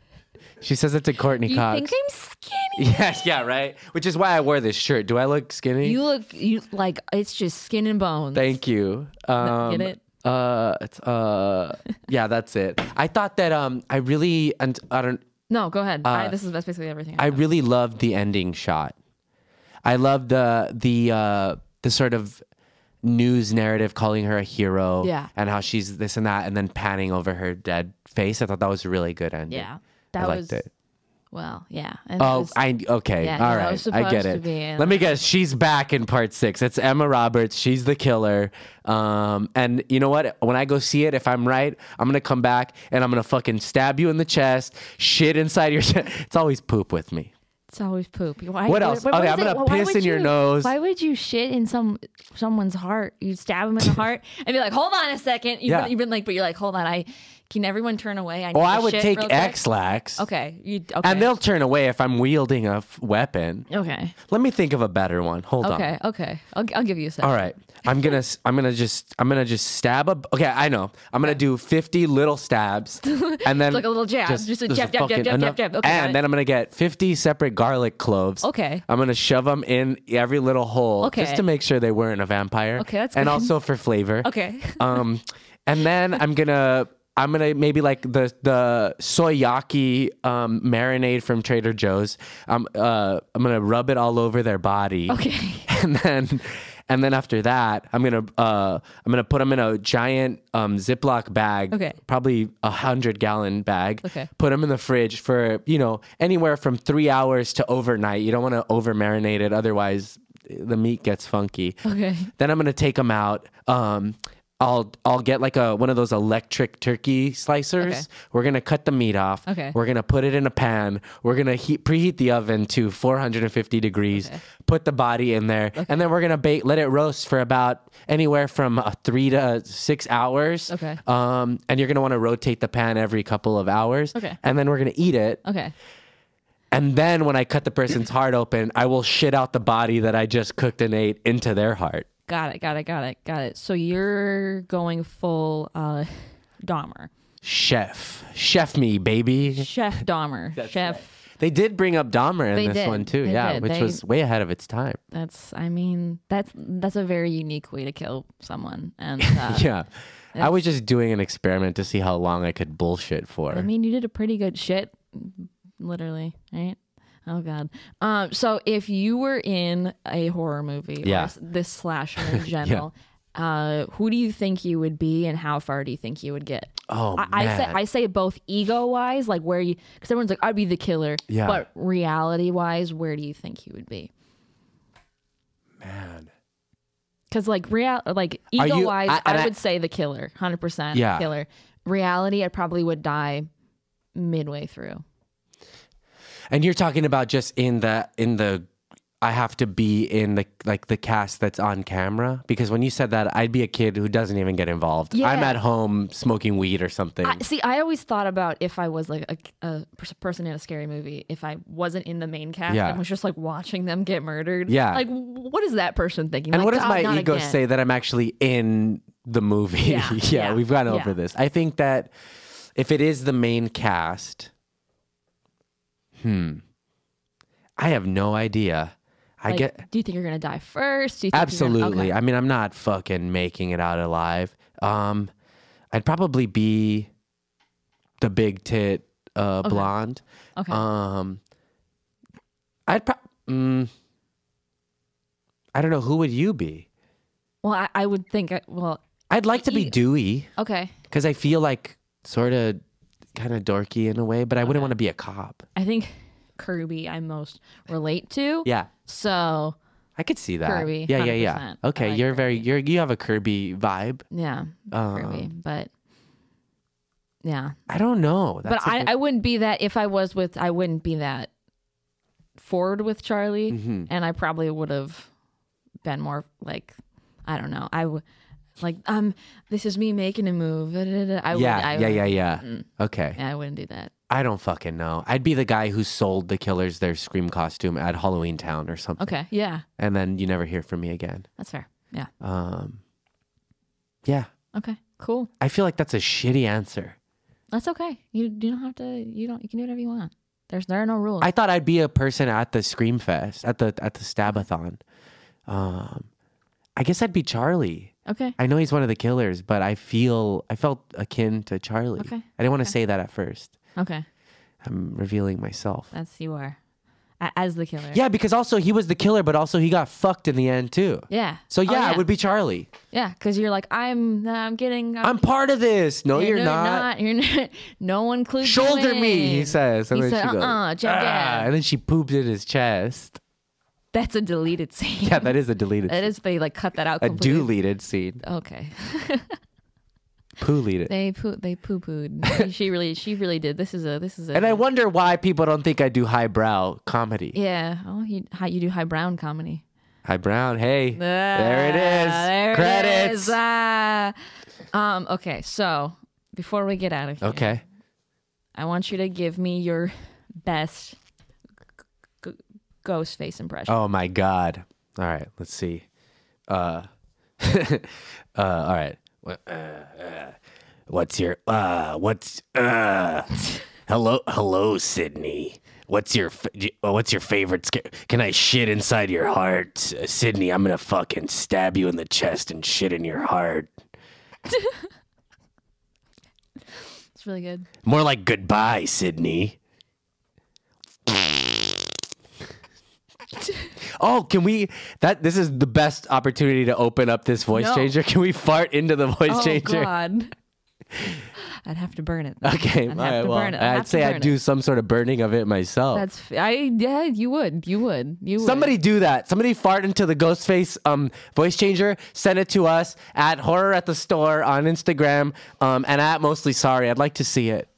She says it to Courtney You Cox. think I'm skinny? Yes, yeah, right. Which is why I wore this shirt. Do I look skinny? You look you like it's just skin and bones. Thank you. Um, Get it? Uh, it's, uh, yeah, that's it. I thought that um, I really and I don't. No, go ahead. I, Uh, this is that's basically everything. I really loved the ending shot. I loved the the uh, the sort of news narrative calling her a hero. Yeah. And how she's this and that, and then panning over her dead face. I thought that was a really good ending. Yeah, I that liked was it. well, yeah. And that Oh, was- I okay. Yeah, All yeah, that right, was I get supposed to it. be, and- Let me guess. She's back in part six. It's Emma Roberts. She's the killer. Um, and you know what? When I go see it, if I'm right, I'm gonna come back and I'm gonna fucking stab you in the chest, shit inside your chest. It's always poop with me. It's always poop. Why, What else? Okay, is I'm gonna it- why piss would in your you- nose. Why would you shit in some someone's heart? You stab him in the heart and be like, "Hold on a second." You've, Yeah. been, you've been like, but you're like, "Hold on, I Can everyone turn away? I need Or I to would shit take real quick. X-Lax. Okay. You, okay. And they'll turn away if I'm wielding a f- weapon. Okay. Let me think of a better one. Hold on. Okay. Okay. I'll, I'll give you a second. All right. I'm gonna s- I'm gonna just I'm gonna just stab a okay I know I'm gonna do fifty little stabs and then Like a little jab. Just a just jab, jab, jab, fucking jab, enough- jab, jab. Okay, got and it. then I'm gonna get fifty separate garlic cloves. Okay. I'm gonna shove them in every little hole Okay. just to make sure they weren't a vampire. Okay, that's and good. also for flavor. Okay. Um, and then I'm gonna. I'm gonna maybe like the the soyaki um, marinade from Trader Joe's. Um, uh, I'm gonna rub it all over their body. Okay. And then, and then after that, I'm gonna uh, I'm gonna put them in a giant um, Ziploc bag. Okay. Probably a hundred gallon bag. Okay. Put them in the fridge for you know anywhere from three hours to overnight. You don't want to over marinate it, otherwise the meat gets funky. Okay. Then I'm gonna take them out. Um, I'll I'll get like a one of those electric turkey slicers. Okay. We're gonna cut the meat off. Okay. We're gonna put it in a pan. We're gonna heat preheat the oven to four hundred fifty degrees. Okay. Put the body in there, and then we're gonna bake. Let it roast for about anywhere from uh, three to six hours. Okay. Um, and you're gonna want to rotate the pan every couple of hours. Okay. And then we're gonna eat it. Okay. And then when I cut the person's heart open, I will shit out the body that I just cooked and ate into their heart. Got it. Got it. Got it. Got it. So you're going full uh, Dahmer. Chef, chef me, baby. Chef Dahmer. Chef. They did bring up Dahmer in They this did. one too, They yeah, did. which They- was way ahead of its time. That's. I mean, that's that's a very unique way to kill someone. And uh, Yeah, I was just doing an experiment to see how long I could bullshit for. I mean, you did a pretty good shit, literally, right? Oh God. Um. So if you were in a horror movie, Yeah. or s- this slasher in general, uh, who do you think you would be, and how far do you think you would get? oh I, I man, say I say both ego wise, like where you, because everyone's like, I'd be the killer. Yeah. But reality wise, where do you think you would be? man. Because like real, like Are ego you- wise, I- I, and I- would say the killer, hundred percent. Yeah. Killer. Reality, I probably would die midway through. And you're talking about just in the in the. I have to be in the like the cast that's on camera, because when you said that, I'd be a kid who doesn't even get involved. Yeah. I'm at home smoking weed or something. I, see, I always thought about if I was like a, a pers- person in a scary movie, if I wasn't in the main cast Yeah. and was just like watching them get murdered. Yeah. Like, what is that person thinking? And Like, what does "God, my not ego again." say that I'm actually in the movie? Yeah, Yeah, yeah, we've gone yeah. over this. I think that if it is the main cast, hmm, I have no idea. I Like, get do you think you're gonna die first? Do you think you're absolutely. Gonna, okay. I mean, I'm not fucking making it out alive. Um, I'd probably be the big tit uh, blonde. Okay. Um, I'd pro- mm, I don't know, who would you be? well, I, I would think. I, well, I'd like to be You- Dewey okay. because I feel like sort of kind of dorky in a way, but I wouldn't want to be a cop. I think Kirby I most relate to. Yeah, So I could see that. Kirby, yeah, yeah, one hundred yeah. percent. I Okay, like you're very you're you have a Kirby vibe. yeah, Kirby. Um, But yeah, I don't know. but That's a I, good- I wouldn't be that if I was with. I wouldn't be that forward with Charlie, Mm-hmm. and I probably would have been more like I don't know. I would like um. This is me making a move. I yeah, would, I yeah, would, yeah, yeah. Okay. Yeah, I wouldn't do that. I don't fucking know. I'd be the guy who sold the killers their Scream costume at Halloween Town or something. Okay. Yeah, And then you never hear from me again. that's fair. Yeah. Um, yeah. Okay. Cool. I feel like that's a shitty answer. That's okay. You you don't have to. You don't. You can do whatever you want. There's there are no rules. I thought I'd be a person at the Scream Fest, at the at the Stabathon. Um, I guess I'd be Charlie. okay. I know he's one of the killers, but I feel I felt akin to Charlie. Okay. I didn't want to say that at first. Okay. I'm revealing myself. That's you are. A- As the killer. Yeah, because also he was the killer, but also he got fucked in the end too. Yeah. So Oh, yeah, I would be Charlie. Yeah, because you're like I'm. I'm getting. I'm part of this. No, Yeah, you're no, not. You're not. No one clues. you Shoulder me, he in. says. And He then said, she goes, "Uh-uh, jab, "Ah," jab." and then she poops in his chest. That's a deleted scene. Yeah, that is a deleted That scene. is. They like cut that out. A completely. do-leaded scene. Okay. Poo-leaded. They poo. They poo pooed. she really. She really did. This is a. This is a. And I wonder why people don't think I do highbrow comedy. Yeah. Oh, you. How you do high brown comedy? Highbrow, hey. there it is. Ah, there it Credits. is. Ah. Um. Okay. So before we get out of here, Okay. I want you to give me your best g- ghost face impression. Oh my God. All right. Let's see. Uh, uh all right. What, uh, uh, what's your, uh, what's, uh, hello, hello, Sydney. What's your, f- what's your favorite, sca- can I shit inside your heart? Uh, Sydney, I'm gonna fucking stab you in the chest and shit in your heart. It's really good. More like goodbye, Sydney. Oh, can we? That this is the best opportunity to open up this voice No. changer. Can we fart into the voice Oh changer? God. I'd have to burn it. Okay, I'd have all right, to well, burn it. I'd have I'd to say burn I'd do it. some sort of burning of it myself. That's f- I yeah you would you would you would. Somebody do that. Somebody fart into the Ghostface um, voice changer. Send it to us at Horror at the Store on Instagram um, and at Mostly Sorry. I'd like to see it.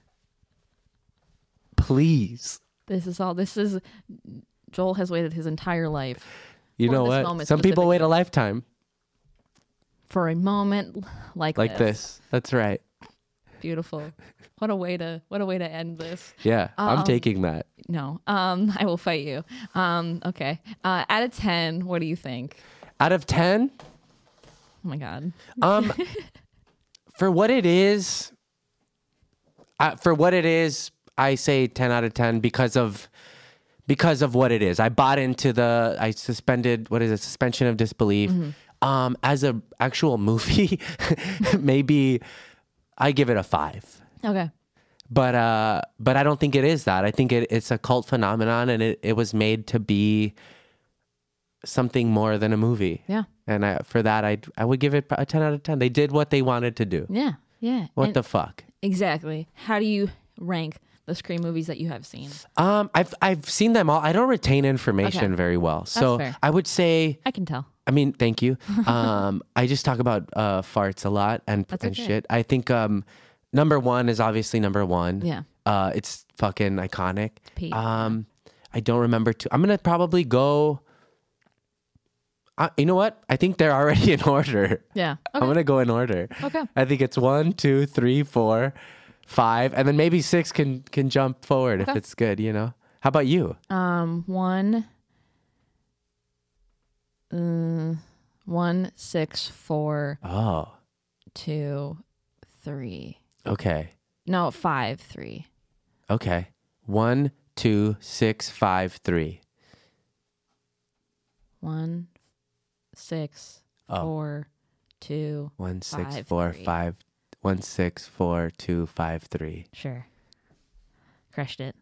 Please. This is all. This is Joel has waited his entire life You For know this what? moment Some people wait a specifically. lifetime for a moment like like this. That's right. Beautiful. What a way to what a way to end this. Yeah, I'm Um, taking that. No, um, I will fight you. Um, okay. Uh, out of ten, what do you think? Out of ten, Oh my god. um, for what it is, uh, for what it is, I say ten out of ten because of because of what it is. I bought into the. I suspended. What is it? Suspension of disbelief. Um, as a actual movie, maybe I give it a five. Okay. But uh, but I don't think it is that. I think it, it's a cult phenomenon, and it, it was made to be something more than a movie. Yeah. And I, for that, I I would give it a ten out of ten. They did what they wanted to do. Yeah. Yeah. What And- the fuck? exactly? How do you rank the Scream movies that you have seen? Um, I've I've seen them all. I don't retain information Okay. very well, so fair. I would say. I can tell. I mean, thank you. Um, I just talk about uh, farts a lot and That's and okay. shit. I think um, number one is obviously number one. Yeah. Uh, it's fucking iconic. Pete, Um, I don't remember two. I'm gonna probably go. Uh, you know what? I think they're already in order. Yeah. I'm Okay. gonna go in order. Okay. I think it's one, two, three, four, five, and then maybe six can can jump forward if Okay. it's good. You know. How about you? Um, one, uh, one, six, four, Oh, two, three. okay, No, five, three. okay. One, two, six, five, three. One, six, Oh. four, two. One, six, Five, four, three. five. One, six, four, two, five, three. Sure. Crushed it.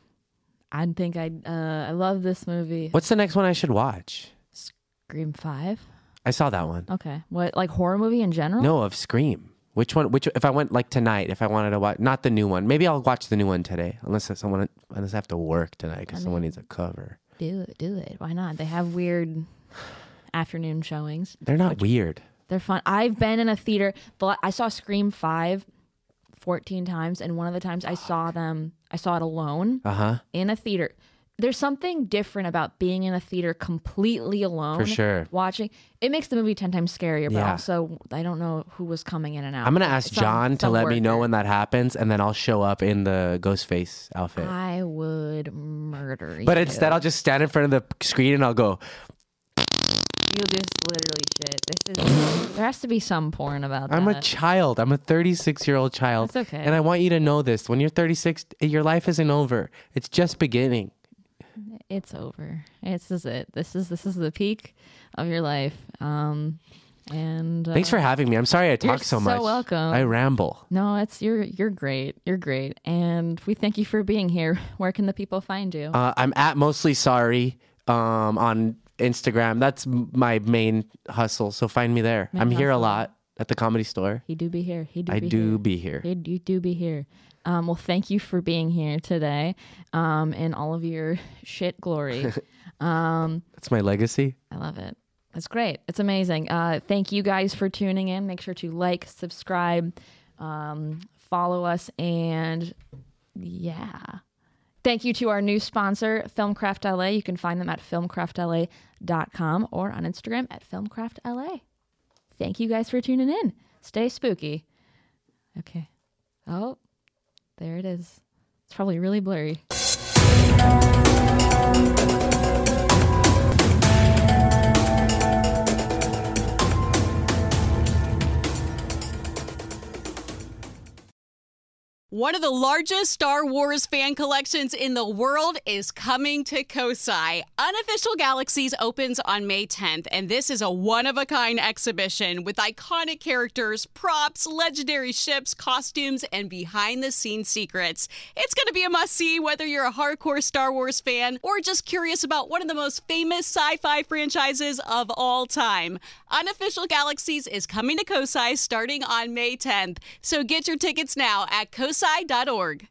I think I uh I love this movie. What's the next one I should watch? Scream five? I saw that one. Okay. What, like horror movie in general? No, of Scream. Which one? Which if I went like tonight, if I wanted to watch, not the new one. Maybe I'll watch the new one today, unless someone unless I have to work tonight because someone needs a cover. Do it, do it. Why not? They have weird afternoon showings. They're not weird. They're fun. I've been in a theater. the la- I saw Scream five fourteen times, and one of the times I saw them, I saw it alone Uh huh. in a theater. There's something different about being in a theater completely alone. For sure. Watching. It makes the movie ten times scarier, but Yeah. also I don't know who was coming in and out. I'm gonna Like, ask some- John to some let me know worker. when that happens, and then I'll show up in the Ghostface outfit. I would murder you. But instead, I'll just stand in front of the screen and I'll go. You'll just literally shit. This is. There has to be some porn about I'm a that. child. I'm a thirty-six year old child. That's okay. And I want you to know this: when you're thirty-six, your life isn't over. It's just beginning. It's over. This is it. This is this is the peak of your life. Um, and uh, Thanks for having me. I'm sorry I talk so so much. welcome. I ramble. No, it's you're you're great. You're great, and we thank you for being here. Where can the people find you? Uh, I'm at Mostly Sorry um, on Instagram. That's m- my main hustle. So find me there. Main I'm here a hustle. lot at the Comedy Store. he do be here. He do. I be do Here. be here. He, you do be here. Um, well, thank you for being here today, um, in all of your shit glory. um, That's my legacy. I love it. It's great. It's amazing. Uh, thank you guys for tuning in. Make sure to like, subscribe, um, follow us, and yeah. Thank you to our new sponsor, Filmcraft L A. You can find them at filmcraft L A dot com or on Instagram at filmcraft L A. Thank you guys for tuning in. Stay spooky. Okay. Oh, there it is. It's probably really blurry. One of the largest Star Wars fan collections in the world is coming to Kosai. Unofficial Galaxies opens on May tenth, and this is a one-of-a-kind exhibition with iconic characters, props, legendary ships, costumes, and behind-the-scenes secrets. It's going to be a must-see whether you're a hardcore Star Wars fan or just curious about one of the most famous sci-fi franchises of all time. Unofficial Galaxies is coming to Kosai starting on May tenth, so get your tickets now at kosai dot org.